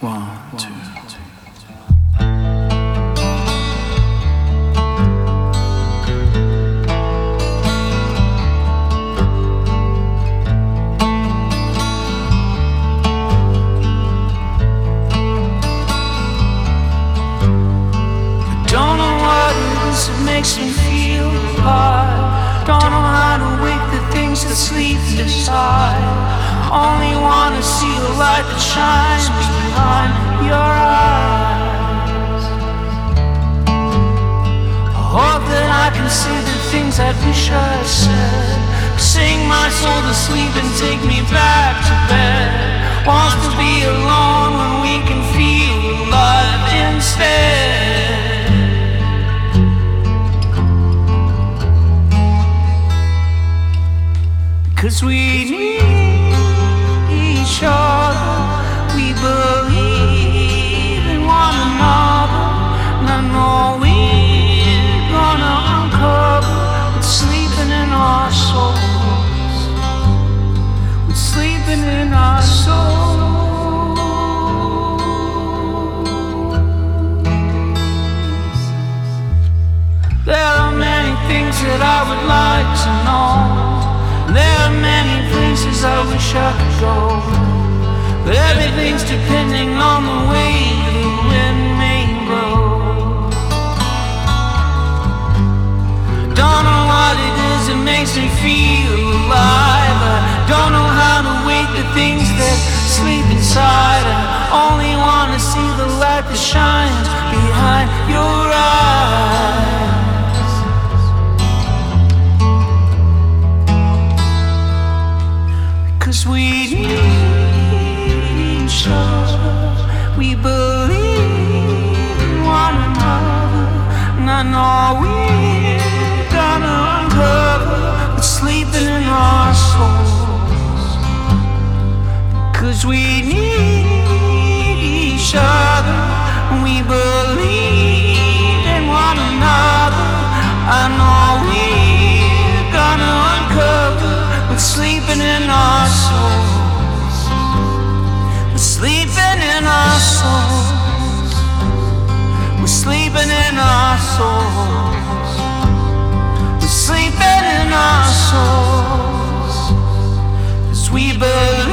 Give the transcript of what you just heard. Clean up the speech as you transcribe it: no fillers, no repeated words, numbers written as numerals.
1, 2. Makes me feel alive. Don't know how to wake the things that sleep inside. Only wanna see the light that shines behind your eyes. I hope that I can see the things I wish I said. Sing my soul to sleep and take me back to bed. Wants to be alone when we can feel alive instead. 'Cause we need each other, we believe in one another, and I know we're gonna uncover what's sleeping in our souls, what's sleeping in our souls. There are many things that I would like to know. There are many places I wish I could go, but everything's depending on the way the wind may blow. Don't know what it is that makes me feel alive. I don't know how to wake the things that sleep inside. I only want to see the light that shines behind your eyes. 'Cause we need each other, we believe in one another, and I know we're gonna uncover what's sleeping in our souls. 'Cause we need each other, and we believe in one another. I know we're gonna uncover what's sleeping in our souls. We're sleeping in our souls. We're sleeping in our souls. We're sleeping in our souls. 'Cause we believe